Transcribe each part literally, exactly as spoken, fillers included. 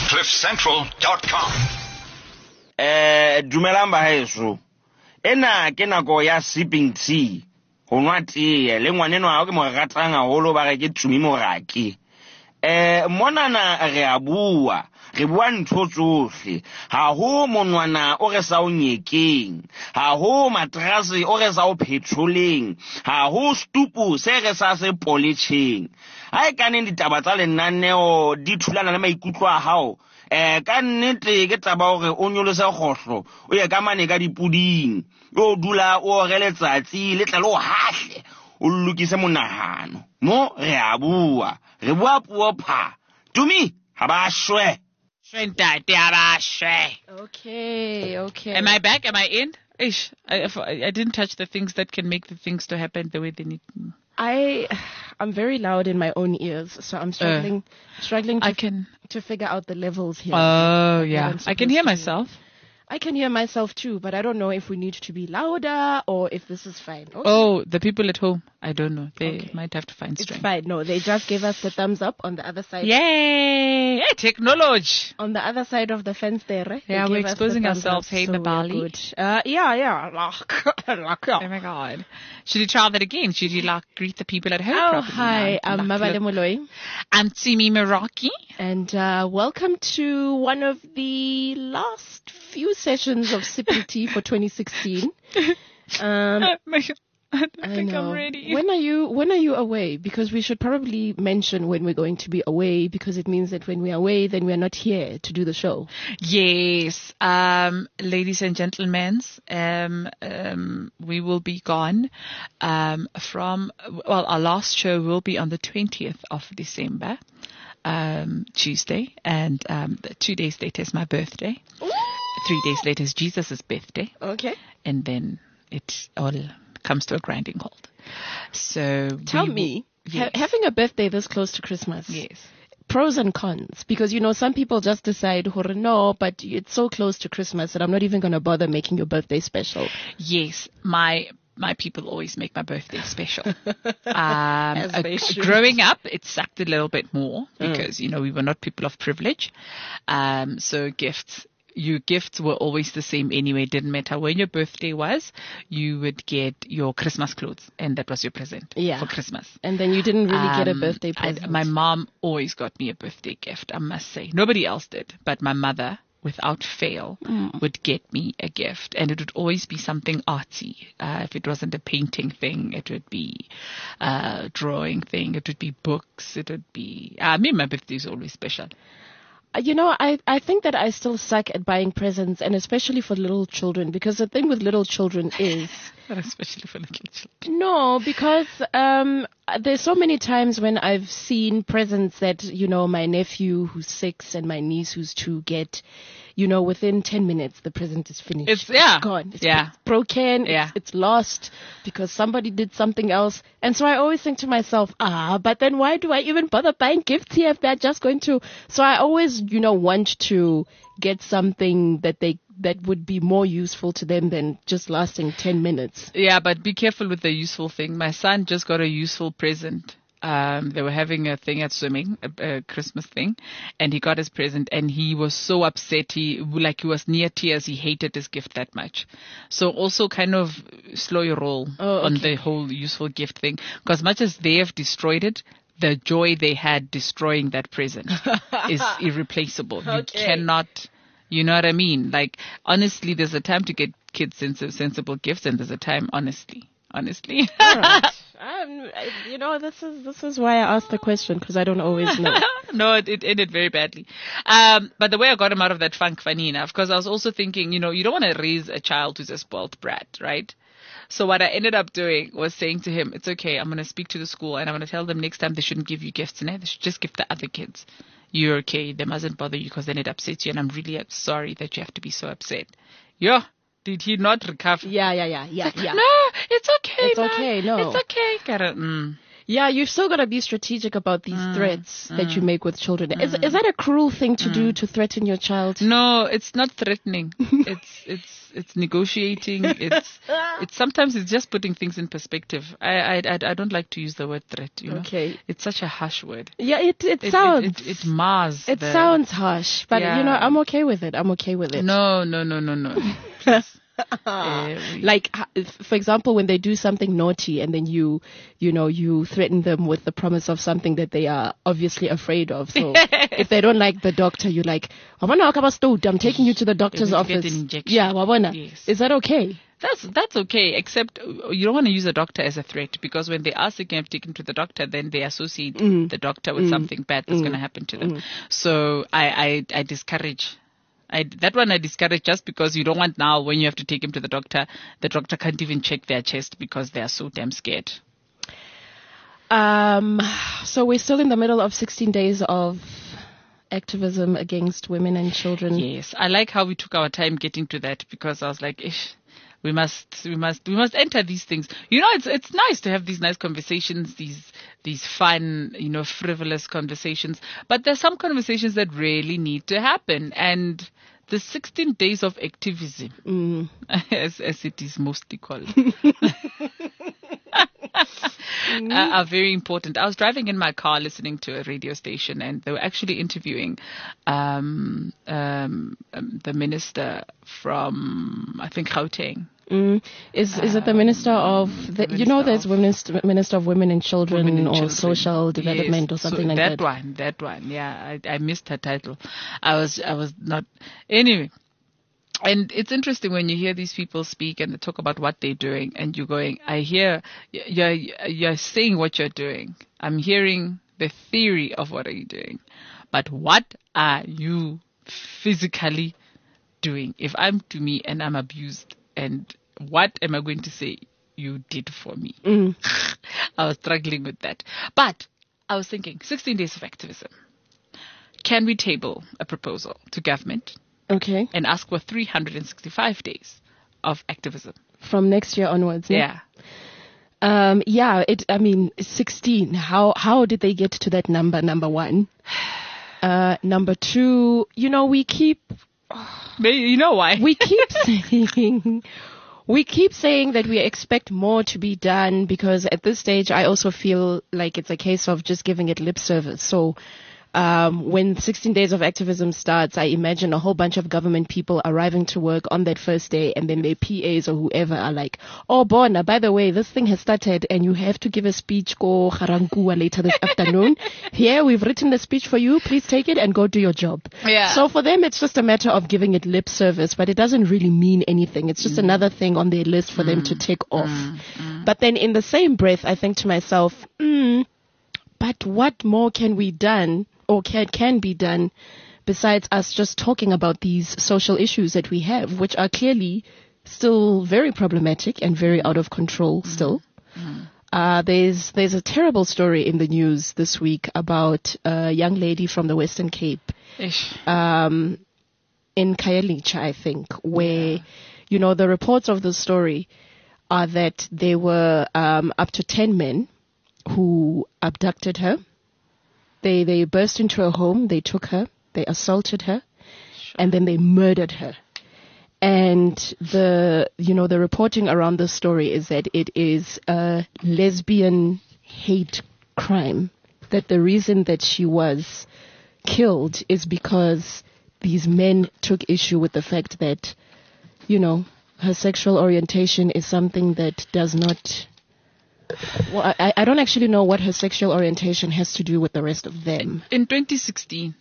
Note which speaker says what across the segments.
Speaker 1: cliff central dot com.
Speaker 2: Eh dumelang ba heso. Ena ke nako ya sipping tea. Ho nwa tea le ngwaneno ha ke mo ratang haholo ba re ke tsumi moraki. Eh monana re a bua. Re bua ntho tsohle. Ha ho monwana o re sa o nyekeng. Ha ho matrasi o re sa o petroleng. Ha ho stupu se re sa se polishing. Ha e kaneng ditaba tsa lenaneo di thulana le maikutlo a hao. Eh ka nnete ke taba hore o nyolose kgohlo o ye ka mane ka dipuding o dula o re letsatsi le tla le o hahle o lokise monahano mo re a bua re bua puo pha tumi ha ba shwe
Speaker 3: Shentate abashe.
Speaker 4: Okay, okay.
Speaker 3: Am I back? Am I in? Ish, I, I, I didn't touch the things that can make the things to happen the way they need.
Speaker 4: I, I'm very loud in my own ears, so I'm struggling, uh, struggling to,
Speaker 3: I can...
Speaker 4: to figure out the levels here.
Speaker 3: Oh, yeah. I can hear myself.
Speaker 4: I can hear myself too, but I don't know if we need to be louder or if this is fine. Okay.
Speaker 3: Oh, the people at home. I don't know. They
Speaker 4: okay.
Speaker 3: might have to find strength.
Speaker 4: It's fine. No, they just gave us the thumbs up on the other side.
Speaker 3: Yay! Hey, technology!
Speaker 4: On the other side of the fence there, right?
Speaker 3: Yeah, we're exposing ourselves. Hey, so Nabali.
Speaker 4: Uh, yeah, yeah.
Speaker 3: Oh my God. Should you try that again? Should you like greet the people at home?
Speaker 4: Oh,
Speaker 3: properly?
Speaker 4: hi. I'm Mabale Moloi.
Speaker 3: I'm Tsumi Meraki.
Speaker 4: And uh, welcome to one of the last few sessions of Sipping Tea for twenty sixteen. Um,
Speaker 3: I don't
Speaker 4: I
Speaker 3: think
Speaker 4: know.
Speaker 3: I'm ready.
Speaker 4: When are you when are you away? Because we should probably mention when we're going to be away, because it means that when we're away, then we're not here to do the show.
Speaker 3: Yes. Um, ladies and gentlemen, um, um, we will be gone um, from, well, our last show will be on the twentieth of December, um, Tuesday, and um, two days later is my birthday.
Speaker 4: Ooh.
Speaker 3: Three days later is Jesus' birthday.
Speaker 4: Okay.
Speaker 3: And then it all comes to a grinding halt. So
Speaker 4: tell
Speaker 3: we,
Speaker 4: me,
Speaker 3: yes.
Speaker 4: ha- having a birthday this close to Christmas,
Speaker 3: yes,
Speaker 4: pros and cons, because you know some people just decide, no, but it's so close to Christmas that I'm not even going to bother making your birthday special.
Speaker 3: Yes, my my people always make my birthday special. um,
Speaker 4: As they
Speaker 3: uh,
Speaker 4: should.
Speaker 3: Growing up, it sucked a little bit more because
Speaker 4: mm.
Speaker 3: you know we were not people of privilege, um, so gifts. Your gifts were always the same anyway. It didn't matter when your birthday was. You would get your Christmas clothes, and that was your present
Speaker 4: yeah.
Speaker 3: for Christmas.
Speaker 4: And then you didn't really
Speaker 3: um,
Speaker 4: get a birthday present.
Speaker 3: I, my mom always got me a birthday gift, I must say. Nobody else did, but my mother, without fail,
Speaker 4: mm.
Speaker 3: would get me a gift, and it would always be something artsy. Uh, if it wasn't a painting thing, it would be a drawing thing. It would be books. It would be. I mean, my birthday is always special.
Speaker 4: You know, I, I think that I still suck at buying presents, and especially for little children, because the thing with little children is...
Speaker 3: especially for little children.
Speaker 4: No, because um, there's so many times when I've seen presents that, you know, my nephew who's six and my niece who's two get, you know, within ten minutes, the present is finished.
Speaker 3: It's, yeah.
Speaker 4: It's gone. It's,
Speaker 3: yeah.
Speaker 4: it's broken.
Speaker 3: Yeah.
Speaker 4: It's, it's lost because somebody did something else. And so I always think to myself, ah, but then why do I even bother buying gifts here if they're just going to... So I always, you know, want to get something that they that would be more useful to them than just lasting ten minutes.
Speaker 3: Yeah, but be careful with the useful thing. My son just got a useful present. Um, they were having a thing at swimming, a, a Christmas thing, and he got his present, and he was so upset. He, like, he was near tears. He hated his gift that much. So also kind of slow your roll
Speaker 4: oh, okay.
Speaker 3: on the whole useful gift thing, because much as they have destroyed it, the joy they had destroying that present is irreplaceable.
Speaker 4: Okay.
Speaker 3: You cannot, you know what I mean? Like, honestly, there's a time to get kids sensible, sensible gifts, and there's a time, honestly, honestly.
Speaker 4: All right. Um, you know, this is this is why I asked the question, because I don't always know.
Speaker 3: No, it, it ended very badly. Um, but the way I got him out of that funk, funny enough, because I was also thinking, you know, you don't want to raise a child who's a spoiled brat, right? So what I ended up doing was saying to him, it's okay, I'm going to speak to the school and I'm going to tell them next time they shouldn't give you gifts, and they should just give the other kids. You're okay. They mustn't bother you because then it upsets you, and I'm really sorry that you have to be so upset. Yeah. Did he not recover?
Speaker 4: Yeah, yeah, yeah, yeah, yeah.
Speaker 3: No, it's okay.
Speaker 4: It's
Speaker 3: man.
Speaker 4: okay, no.
Speaker 3: It's okay. Gotta, mm.
Speaker 4: Yeah, you've still got to be strategic about these
Speaker 3: Mm,
Speaker 4: threats
Speaker 3: mm,
Speaker 4: that you make with children.
Speaker 3: mm,
Speaker 4: Is is that a cruel thing to
Speaker 3: mm.
Speaker 4: do, to threaten your child?
Speaker 3: No, it's not threatening. it's it's it's negotiating. It's it's sometimes it's just putting things in perspective. I I I, I don't like to use the word threat. You know,
Speaker 4: Okay.
Speaker 3: it's such a harsh word.
Speaker 4: Yeah, it it,
Speaker 3: It
Speaker 4: sounds
Speaker 3: it, it, it mars.
Speaker 4: it
Speaker 3: the,
Speaker 4: sounds harsh, but
Speaker 3: Yeah.
Speaker 4: you know, I'm okay with it. I'm okay with it.
Speaker 3: No, no, no, no, no. Please. Uh, we-
Speaker 4: Like, h- if- for example, when they do something naughty and then you, you know, you threaten them with the promise of something that they are obviously afraid of. So if they don't like the doctor, you're like, "Wabona ka ba stowed? I'm taking you to the doctor's
Speaker 3: You're going to
Speaker 4: office."
Speaker 3: get an injection.
Speaker 4: Yeah, wabona.
Speaker 3: Yes.
Speaker 4: Is that okay?
Speaker 3: That's that's okay, except uh, you don't want to use a doctor as a threat, because when they are sick and have taken to the doctor, then they associate the doctor with something bad that's going to happen to them. So I, I I discourage. I, that one I discourage, just because you don't want now, when you have to take him to the doctor, the doctor can't even check their chest because they are so damn scared.
Speaker 4: Um, so we're still in the middle of sixteen days of activism against women and children.
Speaker 3: Yes, I like how we took our time getting to that, because I was like, Ish, we must, we must, we must enter these things. You know, it's it's nice to have these nice conversations, these these fun, you know, frivolous conversations. But there's some conversations that really need to happen, and the sixteen days of activism,
Speaker 4: Mm.
Speaker 3: as as it is mostly called, uh, are very important. I was driving in my car listening to a radio station, and they were actually interviewing um, um, um, the minister from, I think, Gauteng.
Speaker 4: Mm. Is is it the minister of the,
Speaker 3: the
Speaker 4: you know
Speaker 3: Minister
Speaker 4: there's
Speaker 3: of-
Speaker 4: minister minister of women and children
Speaker 3: Women and
Speaker 4: or
Speaker 3: Children.
Speaker 4: social development
Speaker 3: Yes,
Speaker 4: or something
Speaker 3: so
Speaker 4: like
Speaker 3: that
Speaker 4: that.
Speaker 3: one, that one. Yeah, I, I missed her title. I was, I was not. Anyway, and it's interesting when you hear these people speak and they talk about what they're doing, and you're going, I hear you're you're saying what you're doing. I'm hearing the theory of what are you doing, but what are you physically doing? If I'm to me and I'm abused, and what am I going to say you did for me?
Speaker 4: Mm.
Speaker 3: I was struggling with that. But I was thinking, sixteen days of activism. Can we table a proposal to government
Speaker 4: Okay,
Speaker 3: and ask for three hundred sixty-five days of activism?
Speaker 4: from next year onwards. no?
Speaker 3: Yeah.
Speaker 4: Um, yeah, it, I mean, sixteen. How, how did they get to that number? Number one. Uh, number two, you know, we keep,
Speaker 3: Maybe, you know why?
Speaker 4: we keep saying, we keep saying that we expect more to be done, because at this stage, I also feel like it's a case of just giving it lip service. So, um, when sixteen days of activism starts, I imagine a whole bunch of government people arriving to work on that first day, and then their P As or whoever are like, "Oh, Bona, by the way, this thing has started and you have to give a speech go Garankua later this afternoon. Here, we've written the speech for you. Please take it and go do your job."
Speaker 3: Yeah.
Speaker 4: So for them, it's just a matter of giving it lip service, but it doesn't really mean anything. It's just another thing on their list for them to tick off. But then in the same breath, I think to myself, mm, but what more can we done or can, can be done besides us just talking about these social issues that we have, which are clearly still very problematic and very out of control still. Uh, there's there's a terrible story in the news this week about a young lady from the Western Cape,
Speaker 3: Ish.
Speaker 4: um, in Khayelitsha, I think, where, you know, the reports of the story are that there were um, up to ten men who abducted her. They they burst into her home, they took her, they assaulted her, and then they murdered her. And the, you know, the reporting around the story is that it is a lesbian hate crime. That the reason that she was killed is because these men took issue with the fact that, you know, her sexual orientation is something that does not, well, I, I don't actually know what her sexual orientation has to do with the rest of them.
Speaker 3: In twenty sixteen.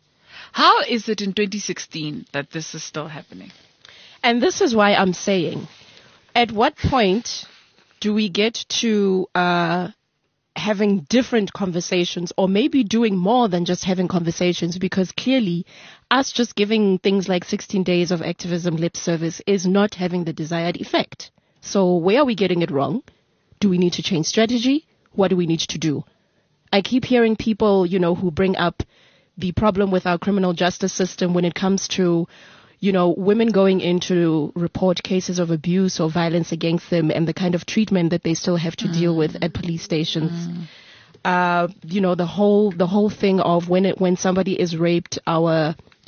Speaker 3: How is it in twenty sixteen that this is still happening?
Speaker 4: And this is why I'm saying, at what point do we get to uh, having different conversations, or maybe doing more than just having conversations? Because clearly, us just giving things like sixteen days of activism lip service is not having the desired effect. So where are we getting it wrong? Do we need to change strategy? What do we need to do? I keep hearing people, you know, who bring up the problem with our criminal justice system when it comes to, you know, women going in to report cases of abuse or violence against them, and the kind of treatment that they still have to mm. deal with at police stations. Mm. Uh, you know, the whole the whole thing of when it when somebody is raped, our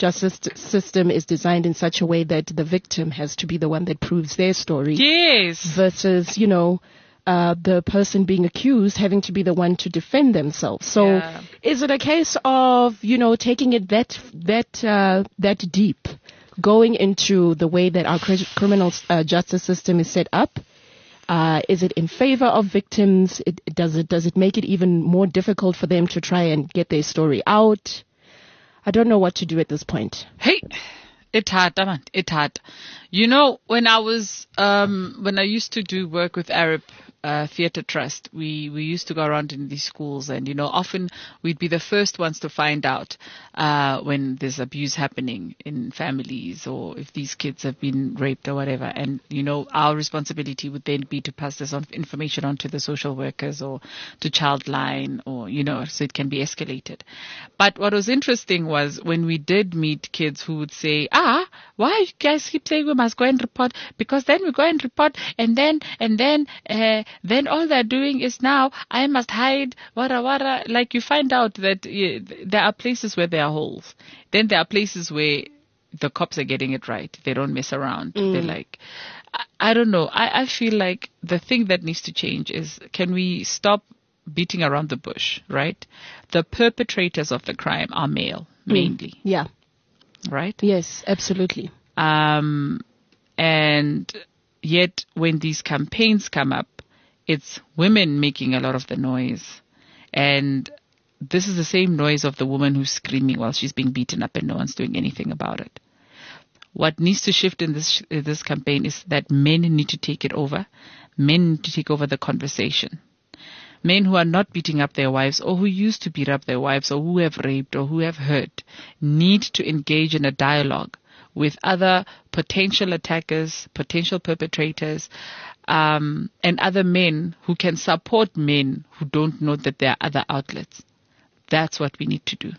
Speaker 4: justice system is designed in such a way that the victim has to be the one that proves their story.
Speaker 3: Yes.
Speaker 4: Versus, you know, uh, the person being accused having to be the one to defend themselves. So
Speaker 3: Yeah.
Speaker 4: is it a case of, you know, taking it that, that, uh, that deep, going into the way that our cri- criminal uh, justice system is set up? Uh, is it in favor of victims? It, does it does it make it even more difficult for them to try and get their story out? I don't know what to do at this point.
Speaker 3: Hey, it hard, man. It hard. You know, when I was, um, when I used to do work with Arab uh, Theatre Trust, we, we used to go around in these schools, and, you know, often we'd be the first ones to find out uh, when there's abuse happening in families, or if these kids have been raped or whatever. And, you know, our responsibility would then be to pass this on information on to the social workers or to Childline, or, you know, so it can be escalated. But what was interesting was when we did meet kids who would say, ah, why you guys keep saying we must go and report? Because then we go and report, and then, and then, uh, then all they're doing is now I must hide, wara wara. Like, you find out that yeah, there are places where there are holes. Then there are places where the cops are getting it right. They don't mess around. Mm. They're like, I, I don't know. I, I feel like the thing that needs to change is, can we stop beating around the bush, right? The perpetrators of the crime are male, mainly.
Speaker 4: Mm. Yeah.
Speaker 3: Right?
Speaker 4: Yes, absolutely.
Speaker 3: Um, and yet when these campaigns come up, it's women making a lot of the noise. And this is the same noise of the woman who's screaming while she's being beaten up and no one's doing anything about it. What needs to shift in this in this campaign is that men need to take it over. Men need to take over the conversation. Men who are not beating up their wives, or who used to beat up their wives, or who have raped, or who have hurt, need to engage in a dialogue with other potential attackers, potential perpetrators, um, and other men who can support men who don't know that there are other outlets. That's what we need to do.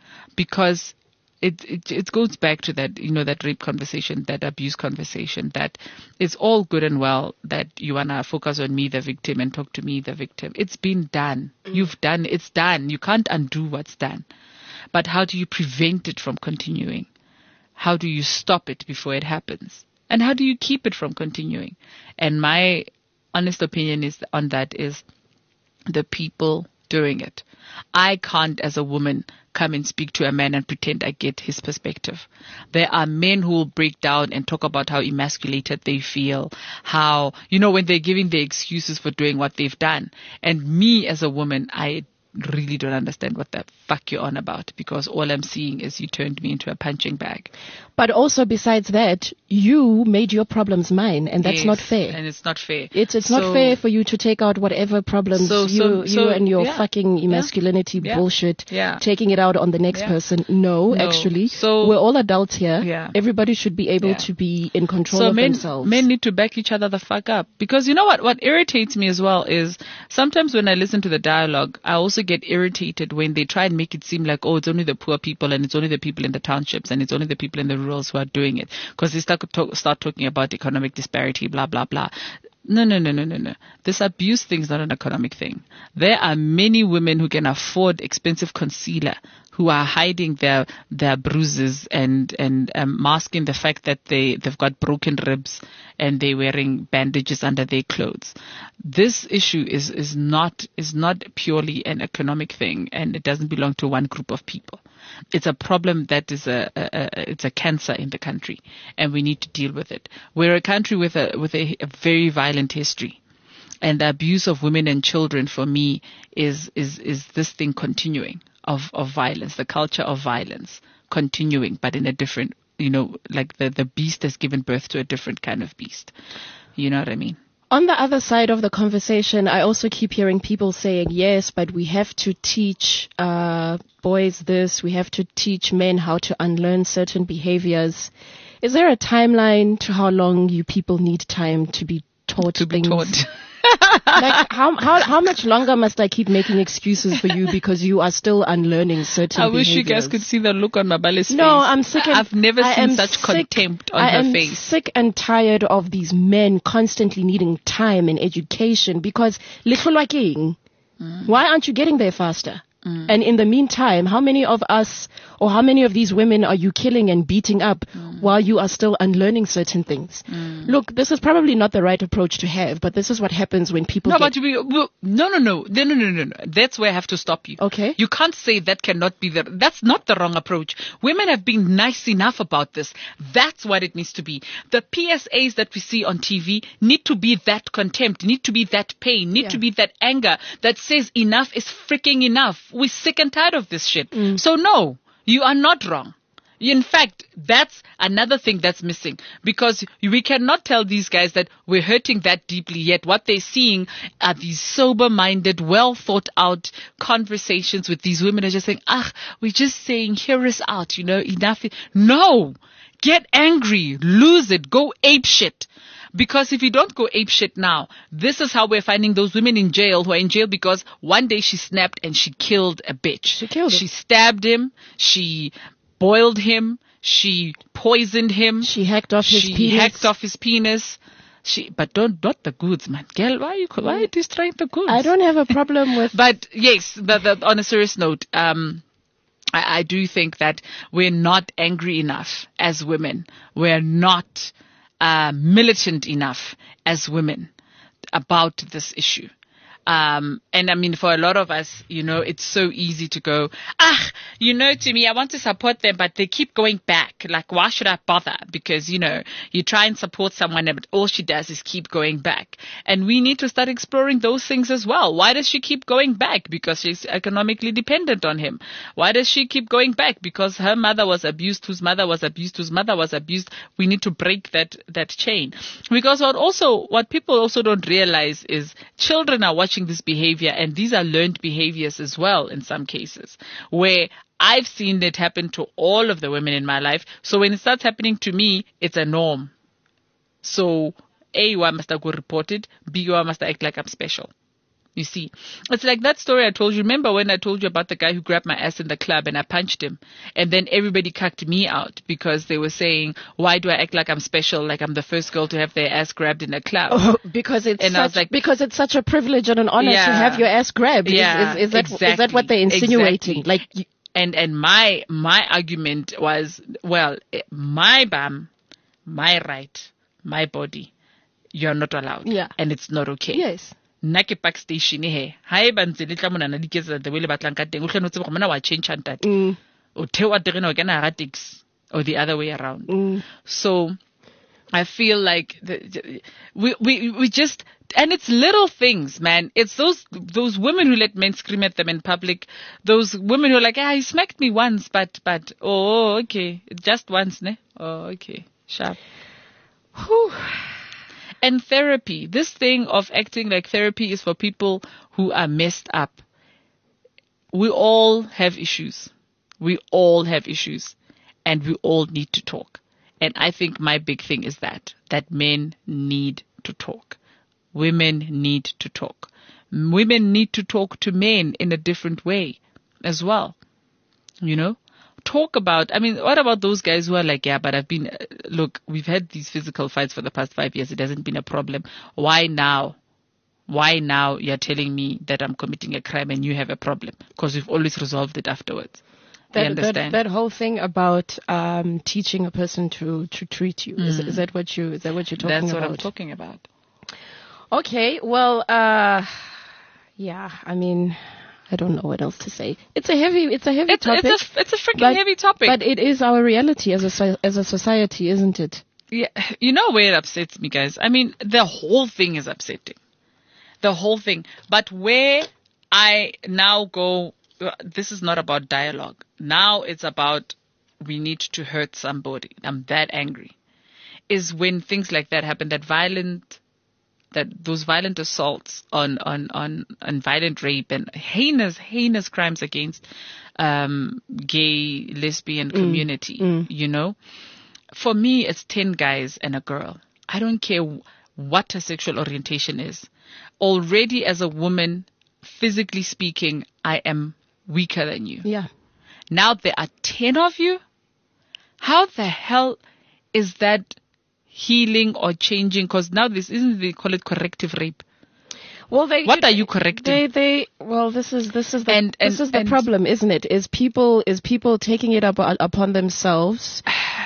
Speaker 3: Because it, it it goes back to that, you know, that rape conversation, that abuse conversation, that it's all good and well that you want to focus on me, the victim, and talk to me, the victim. It's been done. Mm. You've done, it's done. You can't undo what's done. But how do you prevent it from continuing? How do you stop it before it happens? And how do you keep it from continuing? And my honest opinion is on that is the people doing it. I can't, as a woman, come and speak to a man and pretend I get his perspective. There are men who will break down and talk about how emasculated they feel, how, you know, when they're giving their excuses for doing what they've done. And me, as a woman, I really don't understand what the fuck you're on about, because all I'm seeing is you turned me into a punching bag.
Speaker 4: But also, besides that, you made your problems mine, and that's
Speaker 3: yes,
Speaker 4: not fair.
Speaker 3: And it's not fair.
Speaker 4: It's it's
Speaker 3: so,
Speaker 4: not fair for you to take out whatever problems
Speaker 3: so,
Speaker 4: you
Speaker 3: so,
Speaker 4: you
Speaker 3: so,
Speaker 4: and your
Speaker 3: yeah,
Speaker 4: fucking emasculinity
Speaker 3: yeah,
Speaker 4: bullshit,
Speaker 3: yeah,
Speaker 4: taking it out on the next
Speaker 3: yeah.
Speaker 4: person. No,
Speaker 3: no,
Speaker 4: actually,
Speaker 3: so,
Speaker 4: we're all adults here.
Speaker 3: Yeah.
Speaker 4: Everybody should be able
Speaker 3: yeah.
Speaker 4: to be in control
Speaker 3: so
Speaker 4: of
Speaker 3: men,
Speaker 4: themselves.
Speaker 3: Men need to back each other the fuck up. Because you know what? What irritates me as well is sometimes when I listen to the dialogue, I also get irritated when they try and make it seem like, oh, it's only the poor people and it's only the people in the townships and it's only the people in the rurals who are doing it. Because they start, to, start talking about economic disparity, blah, blah, blah. No, no, no, no, no, no. This abuse thing is not an economic thing. There are many women who can afford expensive concealer who are hiding their their bruises and and um, masking the fact that they they've got broken ribs and they're wearing bandages under their clothes. This issue is is not is not purely an economic thing, and it doesn't belong to one group of people. It's a problem that is a, a, a it's a cancer in the country, and we need to deal with it. We're a country with a with a, a very violent history, and the abuse of women and children for me is is is this thing continuing. Of, of violence, the culture of violence continuing, but in a different, you know, like the, the beast has given birth to a different kind of beast. You know what I mean?
Speaker 4: On the other side of the conversation, I also keep hearing people saying, yes, but we have to teach uh, boys this, we have to teach men how to unlearn certain behaviors. Is there a timeline to how long you people need time to be taught
Speaker 3: to
Speaker 4: things?
Speaker 3: be taught.
Speaker 4: Like how how how much longer must I keep making excuses for you because you are still unlearning certain
Speaker 3: I wish
Speaker 4: behaviors?
Speaker 3: you guys could see the look on Mabale's face.
Speaker 4: No, I'm sick. And,
Speaker 3: I've never
Speaker 4: I
Speaker 3: seen such
Speaker 4: sick,
Speaker 3: contempt on
Speaker 4: I
Speaker 3: her
Speaker 4: am
Speaker 3: face.
Speaker 4: Sick and tired of these men constantly needing time and education because little like mm. Why aren't you getting there faster?
Speaker 3: Mm.
Speaker 4: And in the meantime, how many of us or how many of these women are you killing and beating up
Speaker 3: Mm.
Speaker 4: while you are still unlearning certain things?
Speaker 3: Mm.
Speaker 4: Look, this is probably not the right approach to have, but this is what happens when people
Speaker 3: No,
Speaker 4: get...
Speaker 3: but we, we, no, no, no, no, no, no, no, no. That's where I have to stop you.
Speaker 4: Okay.
Speaker 3: You can't say that cannot be the, that's not the wrong approach. Women have been nice enough about this. That's what it needs to be. The P S As that we see on T V need to be that contempt, need to be that pain, need
Speaker 4: Yeah.
Speaker 3: to be that anger that says enough is freaking enough. We're sick and tired of this shit.
Speaker 4: Mm.
Speaker 3: So no, you are not wrong. In fact, that's another thing that's missing, because we cannot tell these guys that we're hurting that deeply, yet what they're seeing are these sober-minded, well thought out conversations with these women are just saying, ah, we're just saying, hear us out, you know, enough. No, get angry, lose it, go ape shit. Because if you don't go ape shit now, this is how we're finding those women in jail who are in jail because one day she snapped and she killed a bitch.
Speaker 4: She killed him.
Speaker 3: She stabbed him. She boiled him. She poisoned him.
Speaker 4: She hacked off his
Speaker 3: she
Speaker 4: penis.
Speaker 3: hacked off his penis. She, but don't, not the goods, man. Girl, why are you, why are you destroying the goods?
Speaker 4: I don't have a problem with...
Speaker 3: But yes, but the, on a serious note, um, I, I do think that we're not angry enough as women. We're not uh, militant enough as women about this issue. Um, and I mean, for a lot of us, you know, it's so easy to go, ah, you know, to me, I want to support them, but they keep going back. Like, why should I bother? Because, you know, you try and support someone, but all she does is keep going back. And we need to start exploring those things as well. Why does she keep going back? Because she's economically dependent on him. Why does she keep going back? Because her mother was abused, whose mother was abused, whose mother was abused. We need to break that, that chain. Because what also, what people also don't realize is children are watching this behavior, and these are learned behaviors as well in some cases, where I've seen it happen to all of the women in my life. So when it starts happening to me, it's a norm. So A, I must go report it. B, I must act like I'm special. You see, it's like that story I told you. Remember when I told you about the guy who grabbed my ass in the club and I punched him, and then everybody cucked me out because they were saying, why do I act like I'm special, like I'm the first girl to have their ass grabbed in a club?
Speaker 4: Oh, because it's
Speaker 3: And I was
Speaker 4: such,
Speaker 3: like-
Speaker 4: because it's such a privilege and an honor
Speaker 3: Yeah.
Speaker 4: to have your ass grabbed. Is-
Speaker 3: Yeah,
Speaker 4: is, is, that, is that what they're
Speaker 3: exactly,
Speaker 4: insinuating?
Speaker 3: exactly.
Speaker 4: Like, you,
Speaker 3: And and my my argument was, well, eh, my bam, my right, my body, you're not allowed.
Speaker 4: Yeah.
Speaker 3: And it's not okay.
Speaker 4: yes.
Speaker 3: Nna ke park station he ha e ba ntse le tla monana di ketsa the way le batlang ka teng o hlano tseba mona wa change ntate
Speaker 4: Mm,
Speaker 3: o thewa terena o kana ga taxi or the other way around.
Speaker 4: mm.
Speaker 3: So I feel like the, we, we, we just, and it's little things, man. It's those, those women who let men scream at them in public. Those women who are like, ah, he smacked me once, but, but, oh, okay. Just once, ne? Oh, okay. Sharp.
Speaker 4: Whew.
Speaker 3: And therapy. This thing of acting like therapy is for people who are messed up. We all have issues. We all have issues. And we all need to talk. And I think my big thing is that, that men need to talk. Women need to talk. Women need to talk to men in a different way as well. You know? Talk about, I mean, what about those guys who are like, yeah, but I've been, uh, look, we've had these physical fights for the past five years. It hasn't been a problem. Why now? Why now you're telling me that I'm committing a crime and you have a problem? Because we've always resolved it afterwards. You
Speaker 4: That, that,
Speaker 3: understand?
Speaker 4: that whole thing about um, teaching a person to, to treat you. Is, is that what you, is that what you're talking
Speaker 3: That's
Speaker 4: about?
Speaker 3: what I'm talking about.
Speaker 4: Okay, well, uh, yeah, I mean, I don't know what else to say. It's a heavy, it's a heavy
Speaker 3: It's,
Speaker 4: topic.
Speaker 3: it's a, it's a freaking
Speaker 4: but-
Speaker 3: heavy topic.
Speaker 4: But it is our reality as a so- as a society, isn't it?
Speaker 3: Yeah, you know where it upsets me, guys? I mean, the whole thing is upsetting. The whole thing. But where I now go, uh, this is not about dialogue. Now it's about we need to hurt somebody. I'm that angry. Is when things like that happen, that violent, that those violent assaults on, on, on, on violent rape and heinous, heinous crimes against um, gay, lesbian community, you know? For me, it's ten guys and a girl. I don't care what her sexual orientation is. Already as a woman, physically speaking, I am weaker than you.
Speaker 4: Yeah.
Speaker 3: Now there are ten of you? How the hell is that healing or changing? Because now this isn't, they call it corrective rape.
Speaker 4: Well, they,
Speaker 3: What are you correcting?
Speaker 4: They, they. Well, this is this is the
Speaker 3: And-
Speaker 4: this
Speaker 3: and-
Speaker 4: is the
Speaker 3: and-
Speaker 4: problem, isn't it? Is people is people taking it up upon themselves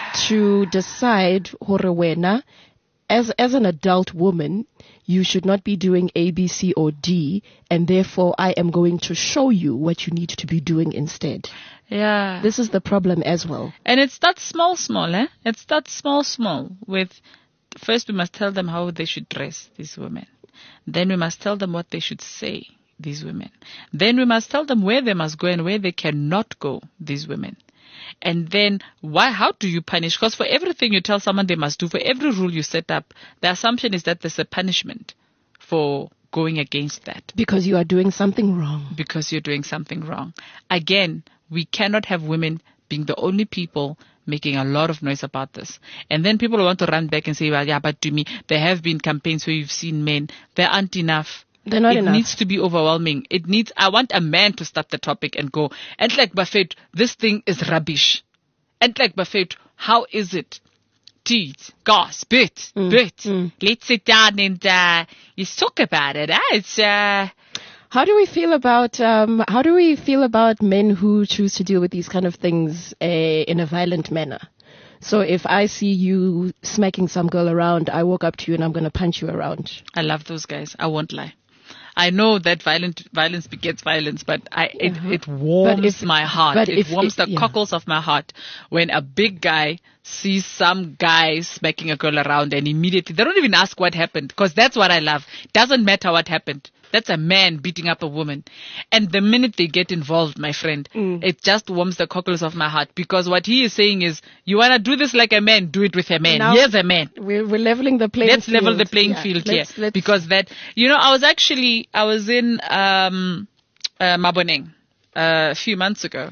Speaker 4: to decide, hore wena, as as an adult woman, you should not be doing A, B, C, or D, and therefore I am going to show you what you need to be doing instead.
Speaker 3: Yeah.
Speaker 4: This is the problem as well.
Speaker 3: And it starts small, small, eh? It starts small, small. With first, we must tell them how they should dress, these women. Then we must tell them what they should say, these women. Then we must tell them where they must go and where they cannot go, these women. And then why? How do you punish? Because for everything you tell someone they must do, for every rule you set up, the assumption is that there's a punishment for going against that.
Speaker 4: Because you are doing something wrong.
Speaker 3: Because you're doing something wrong. Again, we cannot have women being the only people making a lot of noise about this. And then people want to run back and say, well, yeah, but to me, there have been campaigns where you've seen men. There aren't enough.
Speaker 4: They're not
Speaker 3: it
Speaker 4: enough.
Speaker 3: needs to be overwhelming. It needs, I want a man to start the topic and go, and like Buffett, this thing is rubbish. And like Buffett, how is it? Teeth, gas, bit,
Speaker 4: Mm,
Speaker 3: bit.
Speaker 4: mm.
Speaker 3: Let's sit down and uh, let's talk about it. Uh, it's, uh,
Speaker 4: How do we feel about um, how do we feel about men who choose to deal with these kind of things uh, in a violent manner? So if I see you smacking some girl around, I walk up to you and I'm going to punch you around.
Speaker 3: I love those guys. I won't lie. I know that violent violence begets violence, but I it, it warms
Speaker 4: But if-
Speaker 3: my heart.
Speaker 4: but
Speaker 3: It
Speaker 4: if-
Speaker 3: warms the
Speaker 4: yeah.
Speaker 3: cockles of my heart when a big guy sees some guy smacking a girl around and immediately they don't even ask what happened, because that's what I love. Doesn't matter what happened. That's a man beating up a woman. And the minute they get involved, my friend,
Speaker 4: Mm.
Speaker 3: it just warms the cockles of my heart, because what he is saying is, you want to do this like a man, do it with a man.
Speaker 4: Now-
Speaker 3: Here's a man.
Speaker 4: We're, we're leveling the playing
Speaker 3: Let's
Speaker 4: field.
Speaker 3: level the playing
Speaker 4: Yeah,
Speaker 3: field
Speaker 4: let's-
Speaker 3: here,
Speaker 4: let's-
Speaker 3: because that, you know, I was actually, I was in um, uh, Maboneng uh, a few months ago,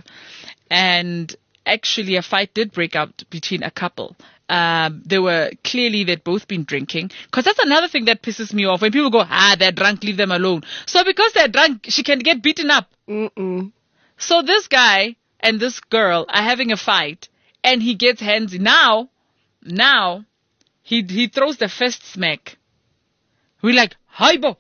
Speaker 3: and actually a fight did break out between a couple. Um, they were clearly, they'd both been drinking, because that's another thing that pisses me off when people go, ah, they're drunk, leave them alone. So because they're drunk, she can get beaten up.
Speaker 4: Mm-mm.
Speaker 3: So this guy and this girl are having a fight, and he gets handsy. Now, now, he he throws the first smack. We're like, Haibo.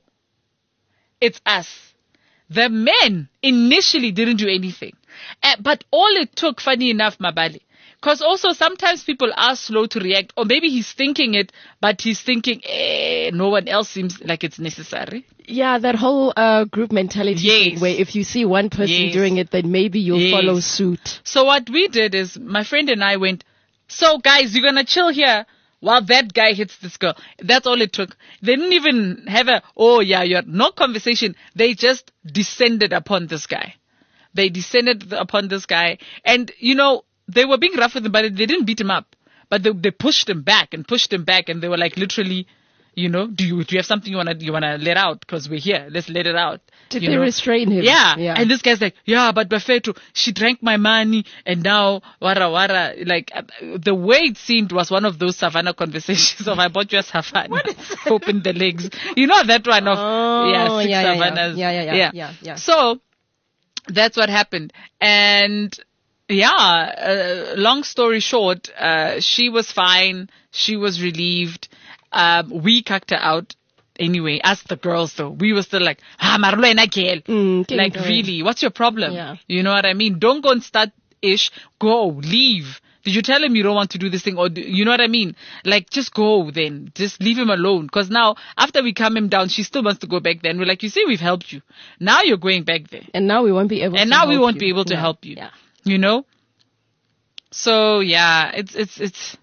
Speaker 3: It's us. The men initially didn't do anything. Uh, but all it took, funny enough, Mabali, because also sometimes people are slow to react, or maybe he's thinking it, but he's thinking, eh, no one else seems like it's necessary.
Speaker 4: Yeah, that whole uh, group mentality
Speaker 3: Yes.
Speaker 4: thing where if you see one person
Speaker 3: Yes.
Speaker 4: doing it, then maybe you'll
Speaker 3: Yes.
Speaker 4: follow suit.
Speaker 3: So what we did is, my friend and I went, so guys, you're going to chill here while that guy hits this girl. That's all it took. They didn't even have a, oh yeah, you're no conversation. They just descended upon this guy. They descended upon this guy. And, you know, they were being rough with him, but they didn't beat him up. But they, they pushed him back and pushed him back. And they were like, literally, you know, do you, do you have something you want to, you want to let out? Because we're here. Let's let it out.
Speaker 4: Did
Speaker 3: You
Speaker 4: they
Speaker 3: know?
Speaker 4: restrain him?
Speaker 3: Yeah.
Speaker 4: Yeah.
Speaker 3: And this guy's like, yeah, but Bafetu, she drank my money and now, wara wara. Like, uh, the way it seemed was one of those savannah conversations of, I bought you a savannah. Open the legs. You know that one of,
Speaker 4: Oh,
Speaker 3: yeah, six
Speaker 4: yeah, yeah, yeah.
Speaker 3: savannas.
Speaker 4: Yeah, yeah, yeah, yeah, yeah.
Speaker 3: So, that's what happened. And, yeah, uh, long story short, uh, she was fine. She was relieved. Um, we cucked her out. Anyway, as the girls though, we were still like, ah, Marlo and Akel.
Speaker 4: Mm,
Speaker 3: Like,
Speaker 4: King,
Speaker 3: really, what's your problem?
Speaker 4: Yeah.
Speaker 3: You know what I mean? Don't go and start ish. Go, leave. Did you tell him you don't want to do this thing? Or, do, you know what I mean? Like, just go then. Just leave him alone. Because now, after we calm him down, she still wants to go back there. And we're like, you see, we've helped you. Now you're going back there.
Speaker 4: And now we won't be able
Speaker 3: And
Speaker 4: to
Speaker 3: now we
Speaker 4: help
Speaker 3: won't
Speaker 4: you.
Speaker 3: be able to
Speaker 4: Yeah.
Speaker 3: help you.
Speaker 4: Yeah.
Speaker 3: You know? So, yeah, it's, it's, it's,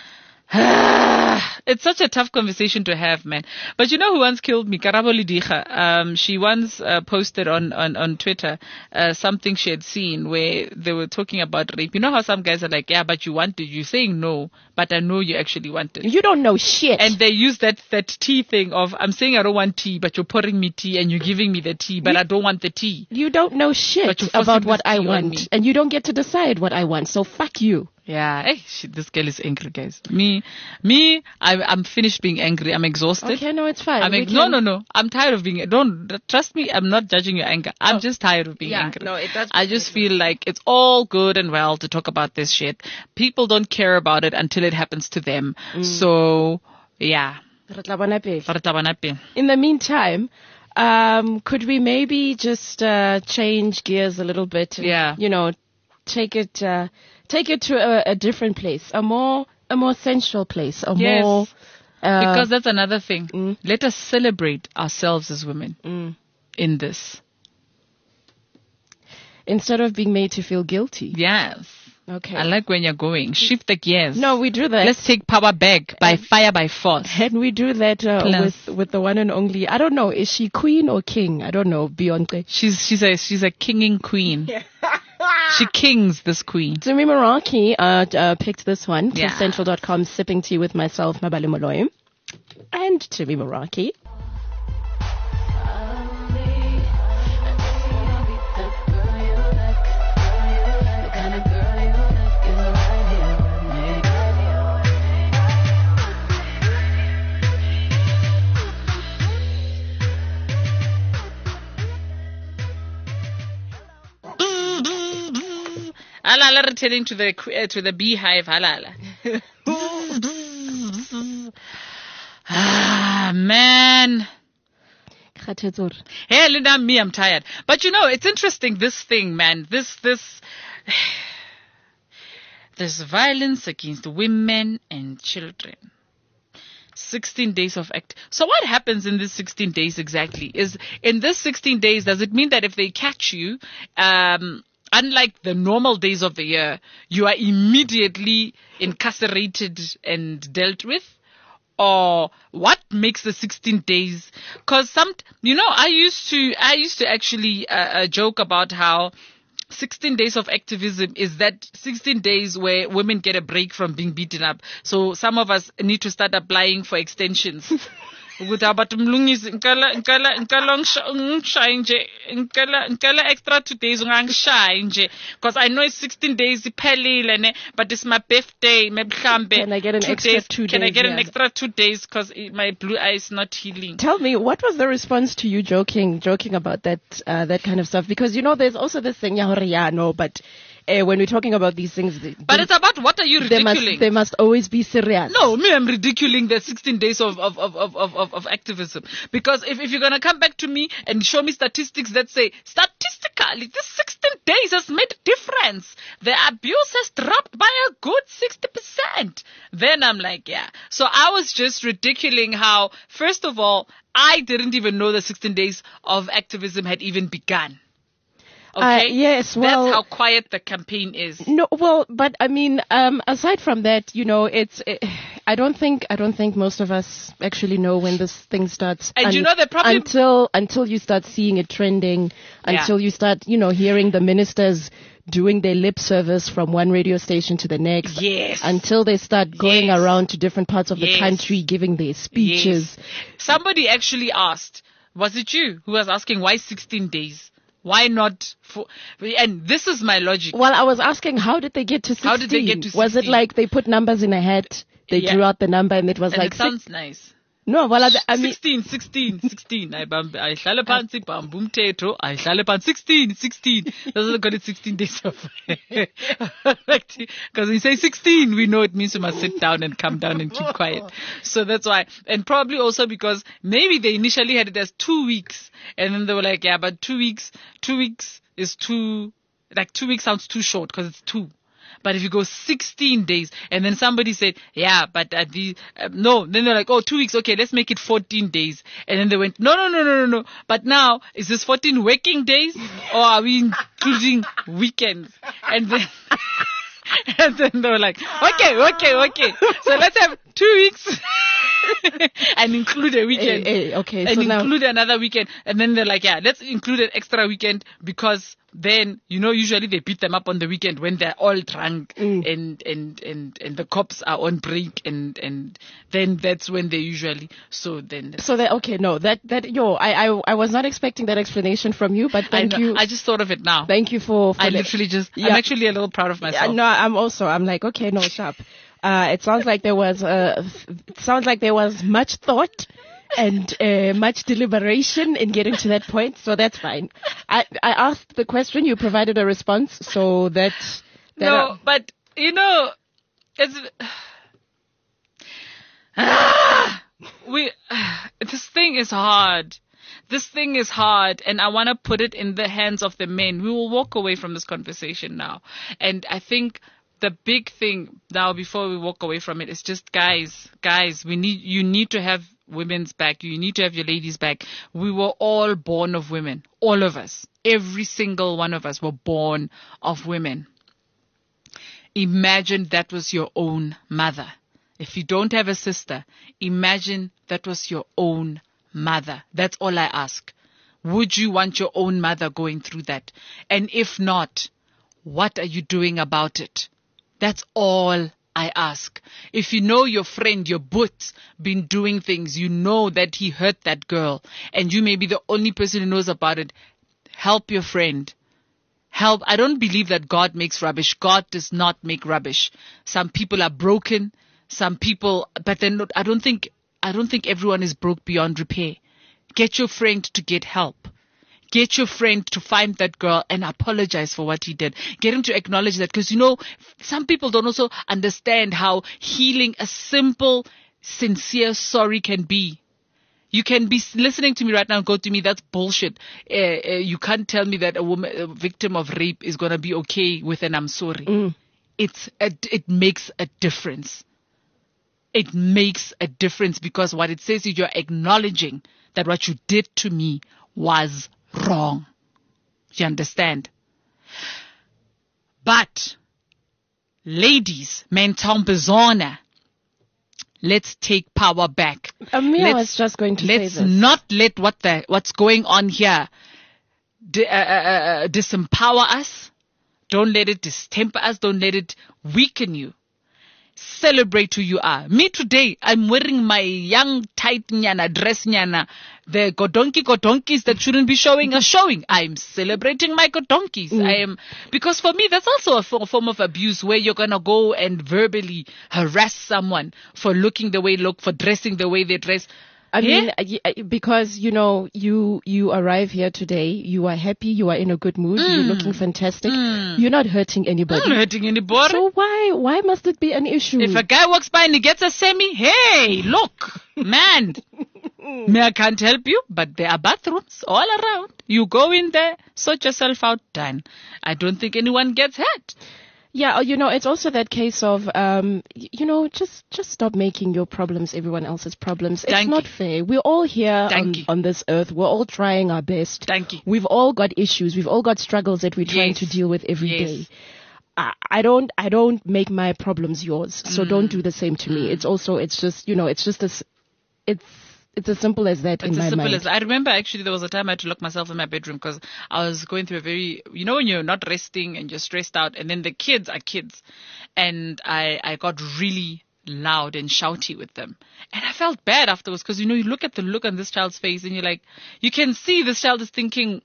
Speaker 3: it's such a tough conversation to have, man. But you know who once killed me? Karabo Lidicha. Um, she once uh, posted on, on, on Twitter uh, something she had seen where they were talking about rape. You know how some guys are like, yeah, but you wanted, you're saying no, but I know you actually wanted.
Speaker 4: You don't know shit.
Speaker 3: And they use that, that tea thing of, I'm saying I don't want tea, but you're pouring me tea and you're giving me the tea, but I don't want the tea.
Speaker 4: you don't know
Speaker 3: But
Speaker 4: shit
Speaker 3: you're forcing
Speaker 4: about what
Speaker 3: this
Speaker 4: I
Speaker 3: tea on
Speaker 4: want.
Speaker 3: me.
Speaker 4: And you don't get to decide what I want. So fuck you.
Speaker 3: Yeah, hey, shit, this girl is angry, guys. Me, me, I, I'm finished being angry. I'm exhausted.
Speaker 4: Okay, no, it's fine.
Speaker 3: I'm
Speaker 4: We
Speaker 3: ex- no,
Speaker 4: can-
Speaker 3: no, no. I'm tired of being. Don't trust me. I'm not judging your anger. I'm just tired of being
Speaker 4: Yeah,
Speaker 3: angry.
Speaker 4: no, it does
Speaker 3: I
Speaker 4: make
Speaker 3: just
Speaker 4: sense.
Speaker 3: feel like it's all good and well to talk about this shit. People don't care about it until it happens to them. So, yeah.
Speaker 4: Re tla bona pele.
Speaker 3: Re tla bona pele.
Speaker 4: In the meantime, Um, could we maybe just uh, change gears a little bit? And,
Speaker 3: Yeah.
Speaker 4: You know, take it uh, take it to a, a different place, a more a more sensual place, a
Speaker 3: Yes.
Speaker 4: more uh,
Speaker 3: Because that's another thing.
Speaker 4: Mm.
Speaker 3: Let us celebrate ourselves as women
Speaker 4: mm,
Speaker 3: in this.
Speaker 4: instead of being made to feel guilty.
Speaker 3: Yes.
Speaker 4: Okay.
Speaker 3: I like when you're going. Shift the gears.
Speaker 4: No, we do that.
Speaker 3: Let's take power back by fire, by force.
Speaker 4: And we do that uh,
Speaker 3: Plus.
Speaker 4: with with the one and only. I don't know. Is she queen or king? I don't know. Beyonce.
Speaker 3: She's she's a she's a kinging queen. She kings this queen.
Speaker 4: Jimmy Meraki uh, uh, picked this one.
Speaker 3: Yeah.
Speaker 4: Central dot com, sipping tea with myself, Mabali Moloy, and Jimmy Meraki.
Speaker 3: Halala returning to the qu- uh, to the beehive. Halala. Ah man.
Speaker 4: Khathetsor.
Speaker 3: Hey, Linda, me, I'm tired. But you know, it's interesting, this thing, man. This, this, this violence against women and children. sixteen days of act. So what happens in this sixteen days exactly? Is in this sixteen days, does it mean that if they catch you, um, unlike the normal days of the year, you are immediately incarcerated and dealt with? Or what makes the sixteen days? Cause some, you know, I used to, I used to actually uh, uh, joke about how sixteen days of activism is that sixteen days where women get a break from being beaten up. So some of us need to start applying for extensions. Ukuthi abantu mlungisi ngicela ngicela ngicela ngishaye nje ngicela ngicela extra two days ungangishaye nje because I know it's sixteen days iphelile ne but it's my birthday mhlawumbe
Speaker 4: Can I get an
Speaker 3: two
Speaker 4: extra
Speaker 3: days.
Speaker 4: two
Speaker 3: Can I
Speaker 4: days,
Speaker 3: get an
Speaker 4: yeah.
Speaker 3: extra two days because my blue eye is not healing.
Speaker 4: Tell me, what was the response to you joking, joking about that, uh, that kind of stuff? Because you know, there's also this thing, yeah, yeah, no, but uh, when we're talking about these things, th-
Speaker 3: But it's about what are you
Speaker 4: they must,
Speaker 3: ridiculing?
Speaker 4: they must always be serious.
Speaker 3: No, me, I'm ridiculing the sixteen days of, of, of, of, of, of- of activism. Because if, if you're going to come back to me and show me statistics that say, statistically, this sixteen days has made a difference. The abuse has dropped by a good sixty percent. Then I'm like, yeah. So I was just ridiculing how, first of all, I didn't even know the sixteen days of activism had even begun. Okay?
Speaker 4: Uh, yes, well-
Speaker 3: That's how quiet the campaign is.
Speaker 4: No, well, but I mean, um, aside from that, you know, it's. It, I don't think I don't think most of us actually know when this thing starts.
Speaker 3: And you know, the problem-
Speaker 4: until until you start seeing it trending,
Speaker 3: Yeah.
Speaker 4: until you start, you know, hearing the ministers doing their lip service from one radio station to the next.
Speaker 3: Yes.
Speaker 4: Until they start going
Speaker 3: Yes.
Speaker 4: around to different parts of the
Speaker 3: Yes.
Speaker 4: country giving their speeches.
Speaker 3: Yes. Somebody actually asked, was it you who was asking why sixteen days? Why not for, and this is my logic.
Speaker 4: Well, I was asking, how did they get to sixteen?
Speaker 3: How did they get to
Speaker 4: Was it
Speaker 3: sixteen?
Speaker 4: like they put numbers in a hat, they
Speaker 3: Yeah.
Speaker 4: drew out the number, and it was
Speaker 3: And
Speaker 4: like
Speaker 3: it sounds nice.
Speaker 4: six? No, well, I, I mean,
Speaker 3: sixteen, sixteen, sixteen. I bam, I hlale phansi, bam, boom, teto. I hlale phansi, sixteen, sixteen. That's what got it sixteen days of. Because you say sixteen, we know it means we must sit down and calm down and keep quiet. So that's why. And probably also because maybe they initially had it as two weeks. And then they were like, yeah, but two weeks, two weeks is too, like two weeks sounds too short because it's two. But if you go sixteen days, and then somebody said, yeah, but at the, uh, no, then they're like, oh, two weeks, okay, let's make it fourteen days. And then they went, no, no, no, no, no, no. But now, is this fourteen working days, or are we including weekends? And then, and then they were like, okay, okay, okay. So let's have two weeks and include a weekend.
Speaker 4: Eh, eh, okay,
Speaker 3: and
Speaker 4: so now-
Speaker 3: include another weekend. And then they're like, yeah, let's include an extra weekend because then, you know, usually they beat them up on the weekend when they're all drunk
Speaker 4: Mm.
Speaker 3: and, and, and, and the cops are on break and, and then that's when they usually, so then.
Speaker 4: so that, okay, no, that, that, yo, I, I, I was not expecting that explanation from you, but
Speaker 3: I
Speaker 4: thank
Speaker 3: know,
Speaker 4: you.
Speaker 3: I just thought of it now.
Speaker 4: Thank you for, for
Speaker 3: I
Speaker 4: the-
Speaker 3: literally just, I'm
Speaker 4: Yeah.
Speaker 3: actually a little proud of
Speaker 4: Yeah,
Speaker 3: myself.
Speaker 4: no, I'm also, I'm like, okay, no, sharp. Uh, it sounds like there was, uh, it sounds like there was much thought and uh, much deliberation in getting to that point, so that's fine. I, I asked the question, you provided a response, so that, that
Speaker 3: No, but you know, it's ah, we. This thing is hard. this thing is hard and I want to put it in the hands of the men. We will walk away from this conversation now. And I think the big thing now before we walk away from it is just guys, guys, we need, you need to have women's back. You need to have your ladies back. We were all born of women. All of us. Every single one of us were born of women. Imagine that was your own mother. If you don't have a sister, imagine that was your own mother. That's all I ask. Would you want your own mother going through that? And if not, what are you doing about it? That's all I ask. If you know your friend, your boot, been doing things, you know that he hurt that girl, and you may be the only person who knows about it, help your friend. Help. I don't believe that God makes rubbish. God does not make rubbish. Some people are broken. Some people, but then I don't think, I don't think everyone is broke beyond repair. Get your friend to get help. Get your friend to find that girl and apologize for what he did. Get him to acknowledge that, because you know, some people don't also understand how healing a simple, sincere sorry can be. You can be listening to me right now and go to me, that's bullshit. Uh, uh, you can't tell me that a woman, a victim of rape is going to be okay with an I'm sorry.
Speaker 4: Mm.
Speaker 3: It's a, it makes a difference. It makes a difference, because what it says is you're acknowledging that what you did to me was wrong. You understand? But, ladies, mentambezona, let's take power back.
Speaker 4: Amir
Speaker 3: let's,
Speaker 4: was just going to
Speaker 3: let's
Speaker 4: say this.
Speaker 3: not let what the what's going on here di- uh, uh, uh, disempower us. Don't let it distemper us. Don't let it weaken you. Celebrate who you are. Me today, I'm wearing my young tight nyana dress nyana. The godonki godonkies that shouldn't be showing are showing. I'm celebrating my godonkies.
Speaker 4: Mm.
Speaker 3: I am, because for me, that's also a fo- form of abuse, where you're gonna go and verbally harass someone for looking the way they look, for dressing the way they dress.
Speaker 4: I
Speaker 3: Yeah?
Speaker 4: mean, uh, y- uh, because, you know, you, you arrive here today, you are happy, you are in a good mood, you're looking fantastic, you're not hurting anybody.
Speaker 3: I'm not hurting anybody.
Speaker 4: So why, why must it be an issue?
Speaker 3: If a guy walks by and he gets a semi, hey, look, man, me, I can't help you, but there are bathrooms all around. You go in there, sort yourself out, done. I don't think anyone gets hurt.
Speaker 4: Yeah, you know, it's also that case of, um, y- you know, just just stop making your problems everyone else's problems. It's
Speaker 3: Thank
Speaker 4: not
Speaker 3: you.
Speaker 4: fair. We're all here
Speaker 3: Thank
Speaker 4: on,
Speaker 3: you.
Speaker 4: on this earth. We're all trying our best.
Speaker 3: Thank you.
Speaker 4: We've all got issues. We've all got struggles that we're trying
Speaker 3: Yes.
Speaker 4: to deal with every
Speaker 3: Yes.
Speaker 4: day. I, I don't I don't make my problems yours. So
Speaker 3: Mm.
Speaker 4: don't do the same to me. It's also it's just you know it's just this it's it's as simple as that in
Speaker 3: It's
Speaker 4: my
Speaker 3: as simple
Speaker 4: mind.
Speaker 3: as, I remember actually there was a time I had to lock myself in my bedroom because I was going through a very, you know, when you're not resting and you're stressed out, and then the kids are kids, and I, I got really loud and shouty with them. And I felt bad afterwards, because, you know, you look at the look on this child's face and you're like, you can see this child is thinking,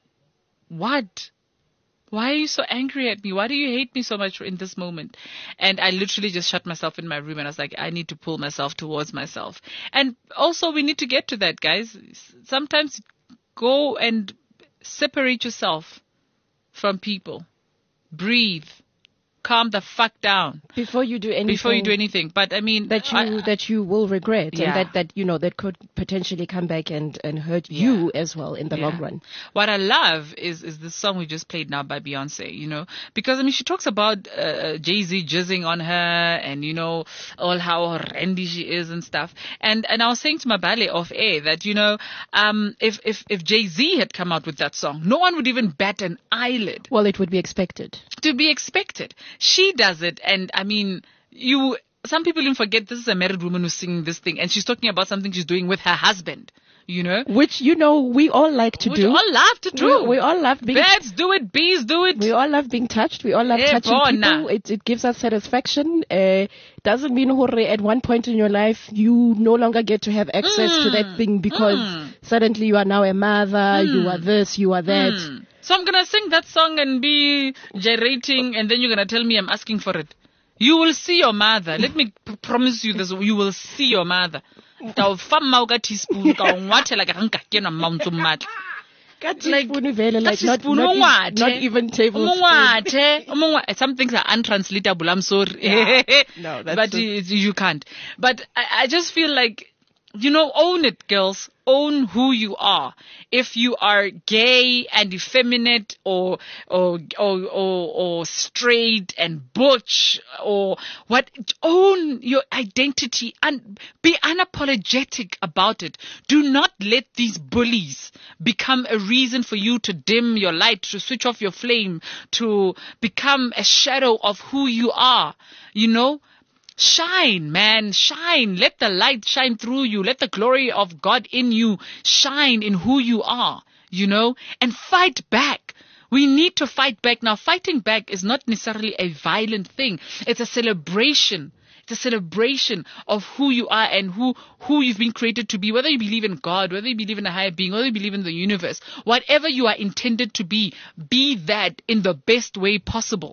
Speaker 3: what? Why are you so angry at me? Why do you hate me so much in this moment? And I literally just shut myself in my room, and I was like, I need to pull myself towards myself. And also, we need to get to that, guys. Sometimes go and separate yourself from people. Breathe. Calm the fuck down
Speaker 4: Before you do anything
Speaker 3: before you do anything. But I mean,
Speaker 4: that you
Speaker 3: I-
Speaker 4: that you will regret
Speaker 3: Yeah.
Speaker 4: and that, that you know that could potentially come back and, and hurt
Speaker 3: Yeah.
Speaker 4: you as well in the
Speaker 3: Yeah.
Speaker 4: long run.
Speaker 3: What I love is is the song we just played now by Beyonce, you know, because I mean she talks about uh, Jay-Z jizzing on her, and you know all how horrendous she is and stuff. And and I was saying to my ballet off air that, you know, um if if if Jay-Z had come out with that song, no one would even bat an eyelid.
Speaker 4: Well, it would be expected.
Speaker 3: To be expected. She does it, and I mean, you. Some people even forget this is a married woman who's singing this thing, and she's talking about something she's doing with her husband. You know,
Speaker 4: Which, you know, we all like to
Speaker 3: which
Speaker 4: do.
Speaker 3: all love to do.
Speaker 4: We, we all love being
Speaker 3: Birds do it, bees do it.
Speaker 4: we all love being touched. We all love
Speaker 3: Eh,
Speaker 4: touching
Speaker 3: bona.
Speaker 4: people. It it gives us satisfaction. Uh, doesn't mean hore at one point in your life you no longer get to have access to that thing because suddenly you are now a mother. You are this. You are that.
Speaker 3: Hmm. So I'm gonna sing that song and be gyrating, and then you're gonna tell me I'm asking for it. You will see your mother. Let me p- promise you this. You will see your mother. Ka o fa mma o ka teaspoon, ka o ngwathela ka nka kena mount o matla.
Speaker 4: Like, vele, like
Speaker 3: Ka
Speaker 4: not,
Speaker 3: teaspoon,
Speaker 4: not,
Speaker 3: o
Speaker 4: e-
Speaker 3: ngwathe.
Speaker 4: not even
Speaker 3: O
Speaker 4: tablespoon.
Speaker 3: ngwathe, o mongwa- some things are untranslatable. I'm sorry.
Speaker 4: No, that's
Speaker 3: but
Speaker 4: just-
Speaker 3: you, you can't. But I, I just feel like you know, own it, girls. Own who you are. If you are gay and effeminate, or or or or, or straight and butch, or what, own your identity and be unapologetic about it. Do not let these bullies become a reason for you to dim your light, to switch off your flame, to become a shadow of who you are. You know? Shine, man, shine. Let the light shine through you. Let the glory of God in you shine in who you are, you know, and fight back. We need to fight back. Now, fighting back is not necessarily a violent thing. It's a celebration. It's a celebration of who you are and who, who you've been created to be. Whether you believe in God, whether you believe in a higher being, whether you believe in the universe, whatever you are intended to be, be that in the best way possible.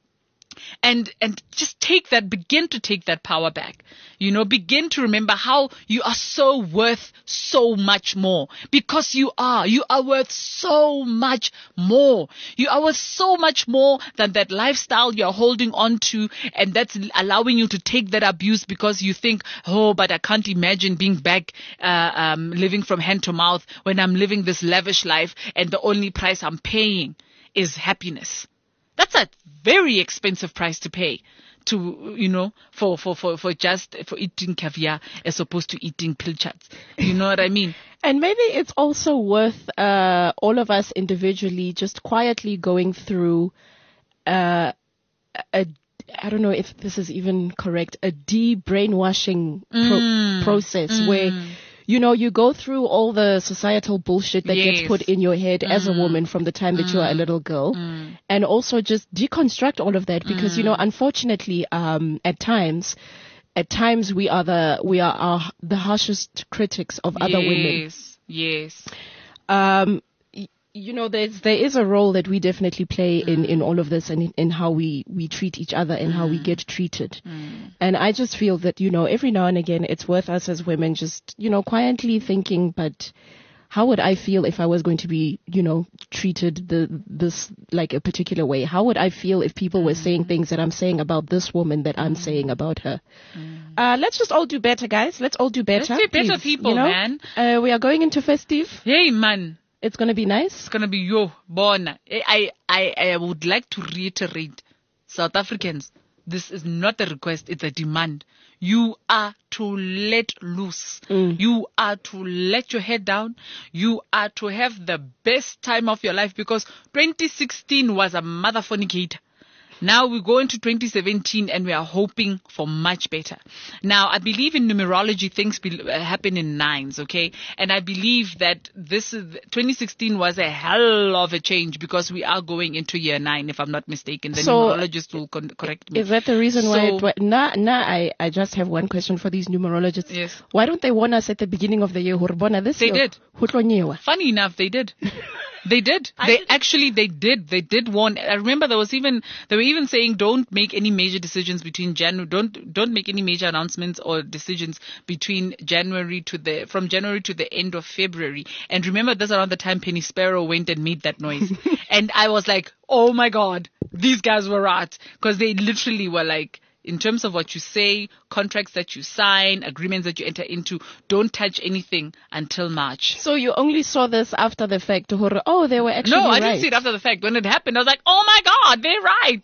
Speaker 3: And and just take that, begin to take that power back. You know, begin to remember how you are so worth so much more. Because you are. You are worth so much more. You are worth so much more than that lifestyle you're holding on to, and that's allowing you to take that abuse because you think, oh, but I can't imagine being back uh, um, living from hand to mouth when I'm living this lavish life and the only price I'm paying is happiness. That's a very expensive price to pay to, you know, for, for, for, for just, for eating caviar as opposed to eating pilchards. You know what I mean?
Speaker 4: And maybe it's also worth, uh, all of us individually just quietly going through, uh, a, I don't know if this is even correct, a de-brainwashing pro-
Speaker 3: Mm.
Speaker 4: process
Speaker 3: Mm.
Speaker 4: where, you know, you go through all the societal bullshit that
Speaker 3: Yes.
Speaker 4: gets put in your head as a woman from the time that you are a little girl, and also just deconstruct all of that because, you know, unfortunately, um, at times, at times we are the, we are our, the harshest critics of other women.
Speaker 3: Yes, yes.
Speaker 4: Um, y- you know, there's, there is a role that we definitely play in, in all of this and in, in how we, we treat each other and how we get treated. And I just feel that, you know, every now and again, it's worth us as women just, you know, quietly thinking, but how would I feel if I was going to be, you know, treated the, this, like a particular way? How would I feel if people were saying things that I'm saying about this woman that I'm saying about her? Uh, let's just all do better, guys. Let's all do better.
Speaker 3: Let's be better
Speaker 4: please,
Speaker 3: people,
Speaker 4: you know?
Speaker 3: man.
Speaker 4: Uh, we are going into festive.
Speaker 3: Hey, man.
Speaker 4: It's going to be nice.
Speaker 3: It's going to be yo, bona. I, I, I would like to reiterate, South Africans, this is not a request, it's a demand. You are to let loose.
Speaker 4: Mm.
Speaker 3: You are to let your head down. You are to have the best time of your life because twenty sixteen was a motherfornicator. Now we go into twenty seventeen and we are hoping for much better. Now, I believe in numerology, things be, uh, happen in nines, okay? And I believe that this is, twenty sixteen was a hell of a change because we are going into year nine, if I'm not mistaken. The
Speaker 4: So,
Speaker 3: numerologist will con- correct me.
Speaker 4: Is that the reason why?
Speaker 3: So-
Speaker 4: It, why nah, nah, I, I just have one question for these numerologists.
Speaker 3: Yes.
Speaker 4: Why don't they warn us at the beginning of the year? Hurbona this
Speaker 3: They
Speaker 4: year,
Speaker 3: did.
Speaker 4: hutlonyewa.
Speaker 3: Funny enough, they did. They did.
Speaker 4: I
Speaker 3: They
Speaker 4: did-
Speaker 3: actually, they did. They did warn. I remember there was even, they were even saying don't make any major decisions between January, don't, don't make any major announcements or decisions between January to the, from January to the end of February. And remember this around the time Penny Sparrow went and made that noise. And I was like, oh my God, these guys were right. Cause they literally were like, in terms of what you say, contracts that you sign, agreements that you enter into, don't touch anything until March.
Speaker 4: So you only saw this after the fact. hor- Oh, they were actually
Speaker 3: No, I
Speaker 4: right.
Speaker 3: didn't see it after the fact. When it happened, I was like, oh my God, they're right.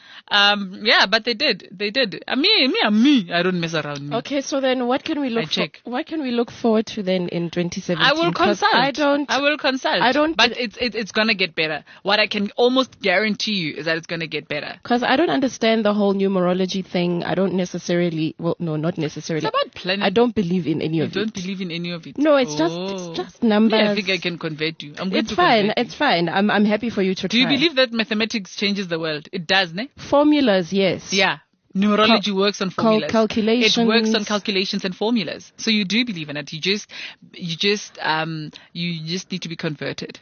Speaker 3: Um, yeah, but they did. They did. I mean, me, I'm me. I don't mess around. Me.
Speaker 4: Okay, so then what can we look
Speaker 3: I check.
Speaker 4: for? What can we look forward to then in twenty seventeen?
Speaker 3: I will
Speaker 4: 'Cause
Speaker 3: consult.
Speaker 4: I don't.
Speaker 3: I will consult.
Speaker 4: I don't-
Speaker 3: But it's it, it's gonna get better. What I can almost guarantee you is that it's gonna get better.
Speaker 4: Because I don't understand the whole numerology thing. I don't necessarily. Well, no, not necessarily.
Speaker 3: It's about planning.
Speaker 4: I don't believe in any
Speaker 3: You
Speaker 4: of
Speaker 3: don't
Speaker 4: it.
Speaker 3: believe in any of it.
Speaker 4: No, it's just
Speaker 3: Oh.
Speaker 4: it's just numbers.
Speaker 3: Yeah, I think I can convert you. I'm going
Speaker 4: It's
Speaker 3: to
Speaker 4: fine.
Speaker 3: convert you.
Speaker 4: It's fine. I'm I'm happy for you to
Speaker 3: Do
Speaker 4: try.
Speaker 3: you believe that mathematics changes the world? It does, ne?
Speaker 4: formulas? Yes.
Speaker 3: Yeah. Numerology works on
Speaker 4: cal-
Speaker 3: formulas.
Speaker 4: calculations.
Speaker 3: It works on calculations and formulas. So you do believe in it. You just, you just, um, you just need to be converted.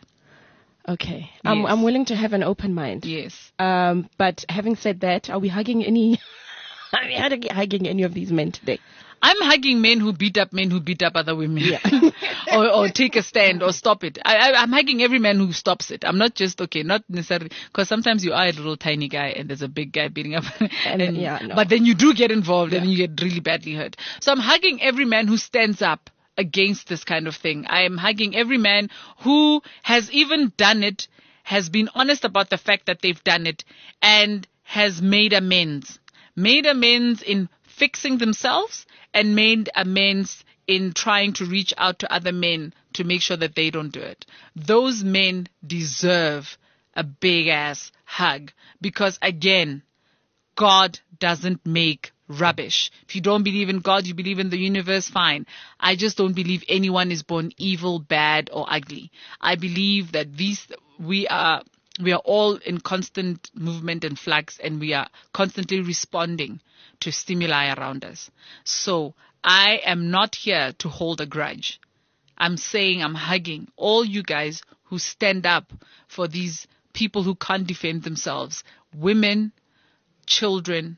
Speaker 4: Okay. I'm
Speaker 3: Yes.
Speaker 4: I'm willing to have an open mind.
Speaker 3: Yes.
Speaker 4: Um. But having said that, are we hugging any? Are we hugging hugging any of these men today?
Speaker 3: I'm hugging men who beat up men who beat up other women.
Speaker 4: Yeah.
Speaker 3: or, or take a stand or stop it. I, I, I'm hugging every man who stops it. I'm not just, okay, not necessarily, because sometimes you are a little tiny guy and there's a big guy beating up.
Speaker 4: And, yeah, no.
Speaker 3: But then you do get involved and
Speaker 4: Yeah.
Speaker 3: you get really badly hurt. So I'm hugging every man who stands up against this kind of thing. I am hugging every man who has even done it, has been honest about the fact that they've done it, and has made amends. Made amends in fixing themselves and made amends in trying to reach out to other men to make sure that they don't do it. Those men deserve a big ass hug because, again, God doesn't make rubbish. If you don't believe in God, you believe in the universe, fine. I just don't believe anyone is born evil, bad, or ugly. I believe that these we are we are all in constant movement and flux, and we are constantly responding to stimuli around us. So I am not here to hold a grudge. I'm saying I'm hugging all you guys who stand up for these people who can't defend themselves, women, children,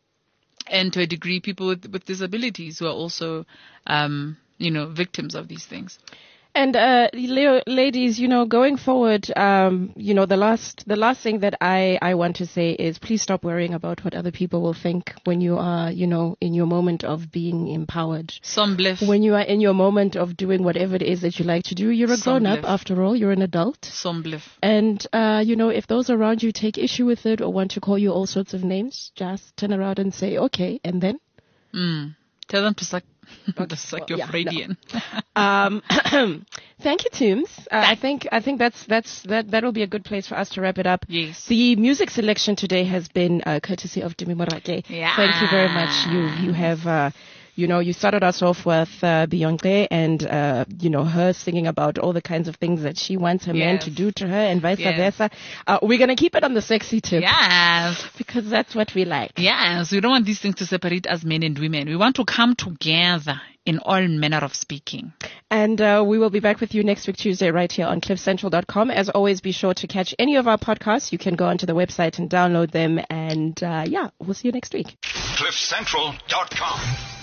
Speaker 3: and to a degree, people with, with disabilities who are also, um, you know, victims of these things.
Speaker 4: And uh, Leo, ladies, you know, going forward, um, you know, the last the last thing that I, I want to say is please stop worrying about what other people will think when you are, you know, in your moment of being empowered.
Speaker 3: Some bliff.
Speaker 4: When you are in your moment of doing whatever it is that you like to do, you're a
Speaker 3: Some
Speaker 4: grown up
Speaker 3: bliff.
Speaker 4: after all. You're an adult.
Speaker 3: Some bliff.
Speaker 4: And, uh, you know, if those around you take issue with it or want to call you all sorts of names, just turn around and say, okay, and then?
Speaker 3: Mm. Tell them to suck, to suck
Speaker 4: well,
Speaker 3: your
Speaker 4: yeah, no.
Speaker 3: Freudian.
Speaker 4: Um, thank you, Tooms. Uh, I think I think that's that's that that'll be a good place for us to wrap it up.
Speaker 3: Yes.
Speaker 4: The music selection today has been uh, courtesy of Demi Morake.
Speaker 3: Yeah.
Speaker 4: Thank you very much. You you have. Uh, You know, you started us off with uh, Beyonce and, uh, you know, her singing about all the kinds of things that she wants her man
Speaker 3: Yes.
Speaker 4: to do to her and vice
Speaker 3: Yes.
Speaker 4: versa. Uh, we're going to keep it on the sexy tip
Speaker 3: Yes.
Speaker 4: because that's what we like.
Speaker 3: Yes. We don't want these things to separate us men and women. We want to come together in all manner of speaking.
Speaker 4: And uh, we will be back with you next week, Tuesday, right here on cliff central dot com. As always, be sure to catch any of our podcasts. You can go onto the website and download them. And, uh, yeah, we'll see you next week.
Speaker 1: cliff central dot com